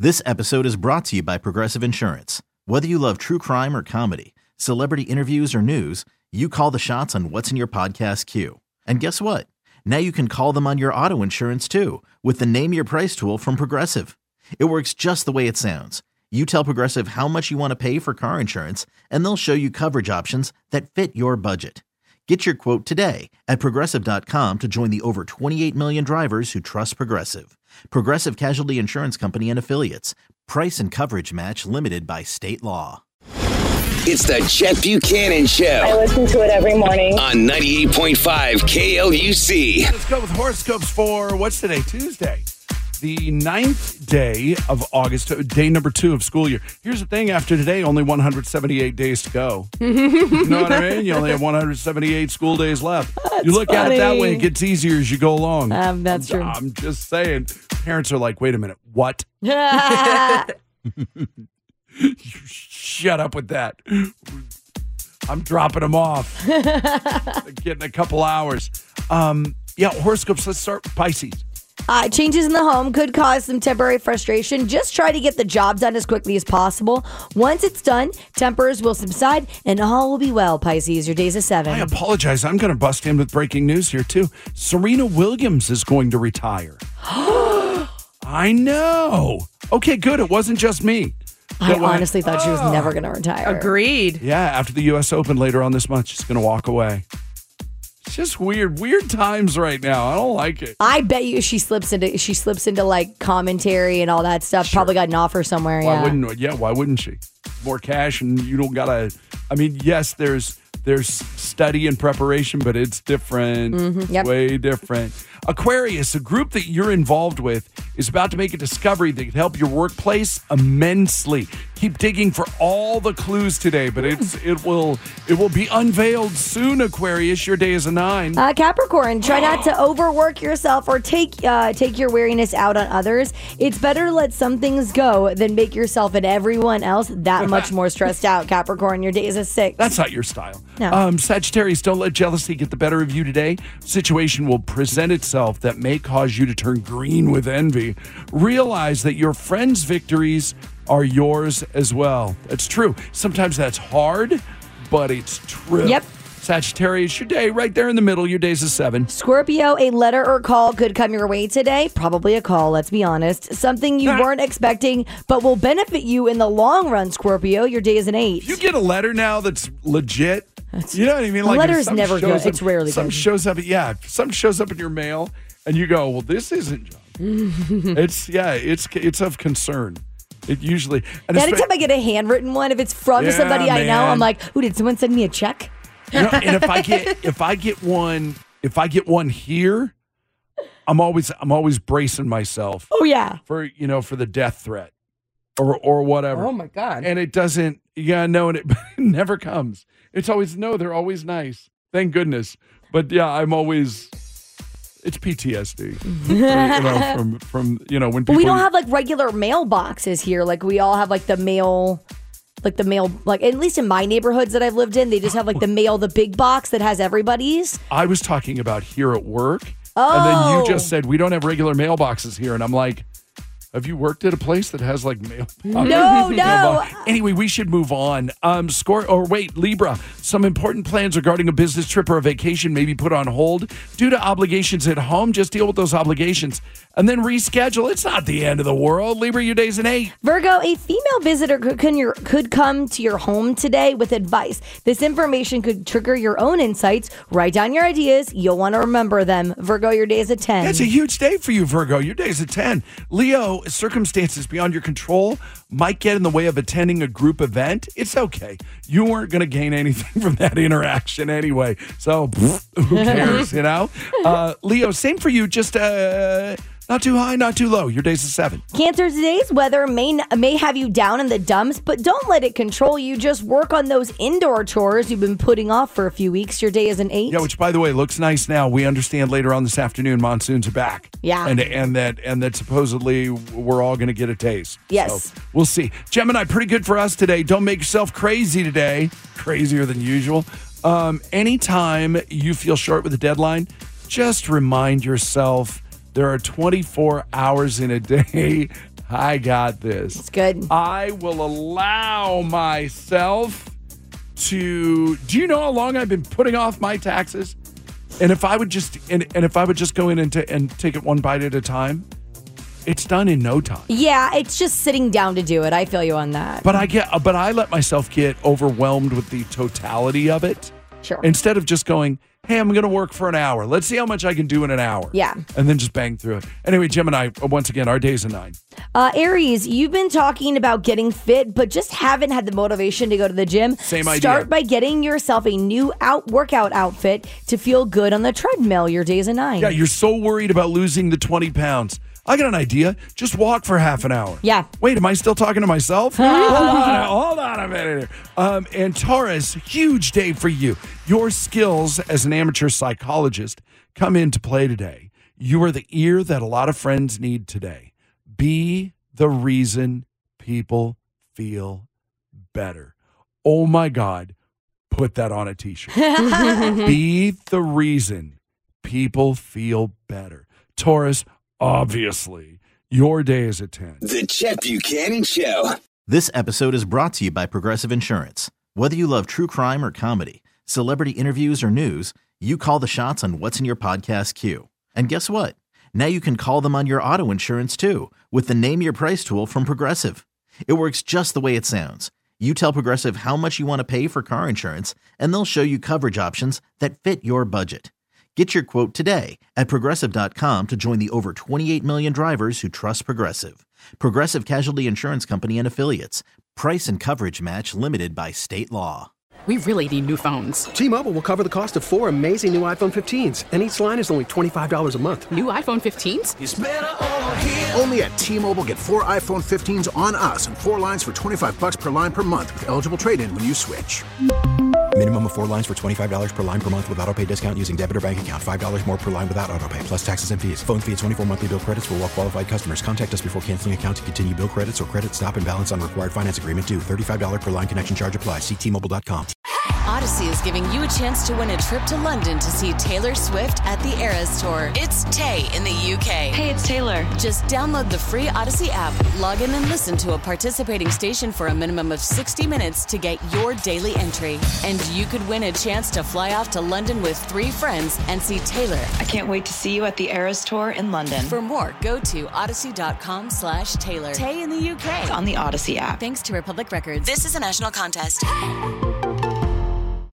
This episode is brought to you by Progressive Insurance. Whether you love true crime or comedy, celebrity interviews or news, you call the shots on what's in your podcast queue. And guess what? Now you can call them on your auto insurance too with the Name Your Price tool from Progressive. It works just the way it sounds. You tell Progressive how much you want to pay for car insurance, and they'll show you coverage options that fit your budget. Get your quote today at Progressive.com to join the over 28 million drivers who trust Progressive. Progressive Casualty Insurance Company and Affiliates. Price and coverage match limited by state law. It's the Chet Buchanan Show. I listen to it every morning. On 98.5 KLUC. Let's go with horoscopes for, what's today? Tuesday. The 9th day of August, day number 2 of school year. Here's the thing, after today, only 178 days to go. You know what I mean? You only have 178 school days left. That's you look funny. at it that way, it gets easier as you go along. That's true. I'm just saying. Parents are like, wait a minute, what? Shut up with that. I'm dropping them off. Getting a couple hours. Horoscopes, let's start with Pisces. Changes in the home could cause some temporary frustration. Just try to get the job done as quickly as possible. Once it's done, tempers will subside and all will be well, Pisces. Your day's a 7. I apologize. I'm going to bust in with breaking news here, too. Serena Williams is going to retire. I know. Okay, good. It wasn't just me. I honestly thought she was never going to retire. Agreed. Yeah, after the U.S. Open later on this month, she's going to walk away. It's just weird times right now. I don't like it. I bet you she slips into like commentary and all that stuff. Sure. Probably got an offer somewhere. Why wouldn't she? More cash, and you don't gotta. I mean, yes, there's study and preparation, but it's different. Mm-hmm. Yep. Way different. Aquarius, a group that you're involved with, is about to make a discovery that can help your workplace immensely. Keep digging for all the clues today, but it will be unveiled soon, Aquarius. Your day is a 9. Capricorn, try not to overwork yourself or take your weariness out on others. It's better to let some things go than make yourself and everyone else that much more stressed out, Capricorn. Your day is a 6. That's not your style. No. Sagittarius, don't let jealousy get the better of you today. Situation will present itself that may cause you to turn green with envy. Realize that your friends' victories are yours as well. That's true. Sometimes that's hard, but it's true. Yep. Sagittarius, your day right there in the middle. Your day's a 7. Scorpio, a letter or call could come your way today. Probably a call, let's be honest. Something you weren't expecting, but will benefit you in the long run, Scorpio. Your day is an 8. If you get a letter now that's legit, you know what I mean? A letter's never good. It's rarely good. Something shows up in your mail, and you go, well, this isn't junk. It's of concern. It usually. Anytime I get a handwritten one, if it's from somebody I know, I'm like, "Ooh, did someone send me a check?" You know, and if I get one here, I'm always bracing myself. Oh yeah. For the death threat, or whatever. Oh my God. And it doesn't. Yeah, no, and it never comes. It's always no. They're always nice. Thank goodness. But yeah, I'm always. It's PTSD, from when people. We don't have like regular mailboxes here. Like we all have like the mail, like at least in my neighborhoods that I've lived in, they just have like the big box that has everybody's. I was talking about here at work, Oh. and then you just said we don't have regular mailboxes here, and I'm like, have you worked at a place that has like mail? No. Anyway, we should move on. Libra. Some important plans regarding a business trip or a vacation may be put on hold due to obligations at home. Just deal with those obligations and then reschedule. It's not the end of the world. Libra, your day's an 8. Virgo, a female visitor could come to your home today with advice. This information could trigger your own insights. Write down your ideas. You'll want to remember them. Virgo, your day is a 10. That's a huge day for you, Virgo. Your day's a 10. Leo, circumstances beyond your control might get in the way of attending a group event. It's okay. You weren't going to gain anything from that interaction anyway. So who cares, Leo, same for you. Just not too high, not too low. Your day's a 7. Cancer, today's weather may have you down in the dumps, but don't let it control you. Just work on those indoor chores you've been putting off for a few weeks. Your day is an 8. Yeah, which, by the way, looks nice now. We understand later on this afternoon monsoons are back. Yeah. And that supposedly we're all going to get a taste. Yes. So we'll see. Gemini, pretty good for us today. Don't make yourself crazy today. Crazier than usual. Anytime you feel short with a deadline, just remind yourself there are 24 hours in a day. I got this. It's good. I will allow myself to. Do you know how long I've been putting off my taxes? And if I would just go in and take it one bite at a time, it's done in no time. Yeah, it's just sitting down to do it. I feel you on that. But I let myself get overwhelmed with the totality of it. Sure. Instead of just going, hey, I'm going to work for an hour. Let's see how much I can do in an hour. Yeah. And then just bang through it. Anyway, Gemini, once again, our day's a 9. Aries, you've been talking about getting fit, but just haven't had the motivation to go to the gym. Same idea. Start by getting yourself a new workout outfit to feel good on the treadmill. Your day's a 9. Yeah, you're so worried about losing the 20 pounds. I got an idea. Just walk for half an hour. Yeah. Wait, am I still talking to myself? Hold on a minute here. And Taurus, huge day for you. Your skills as an amateur psychologist come into play today. You are the ear that a lot of friends need today. Be the reason people feel better. Oh my God. Put that on a t-shirt. Be the reason people feel better. Taurus, obviously, your day is a 10. The Chet Buchanan Show. This episode is brought to you by Progressive Insurance. Whether you love true crime or comedy, celebrity interviews or news, you call the shots on what's in your podcast queue. And guess what? Now you can call them on your auto insurance too with the Name Your Price tool from Progressive. It works just the way it sounds. You tell Progressive how much you want to pay for car insurance, and they'll show you coverage options that fit your budget. Get your quote today at Progressive.com to join the over 28 million drivers who trust Progressive. Progressive Casualty Insurance Company and Affiliates. Price and coverage match limited by state law. We really need new phones. T-Mobile will cover the cost of 4 amazing new iPhone 15s, and each line is only $25 a month. New iPhone 15s? It's better over here. Only at T-Mobile, get 4 iPhone 15s on us and 4 lines for $25 per line per month with eligible trade-in when you switch. Minimum of 4 lines for $25 per line per month with autopay discount using debit or bank account. $5 more per line without autopay, plus taxes and fees. Phone fee at 24 monthly bill credits for well-qualified customers. Contact us before canceling account to continue bill credits or credit stop and balance on required finance agreement due. $35 per line connection charge applies. See T-Mobile.com. Odyssey is giving you a chance to win a trip to London to see Taylor Swift at the Eras Tour. It's Tay in the UK. Hey, it's Taylor. Just download the free Odyssey app, log in and listen to a participating station for a minimum of 60 minutes to get your daily entry. And you could win a chance to fly off to London with 3 friends and see Taylor. I can't wait to see you at the Eras Tour in London. For more, go to odyssey.com/Taylor. Tay in the UK. It's on the Odyssey app. Thanks to Republic Records. This is a national contest.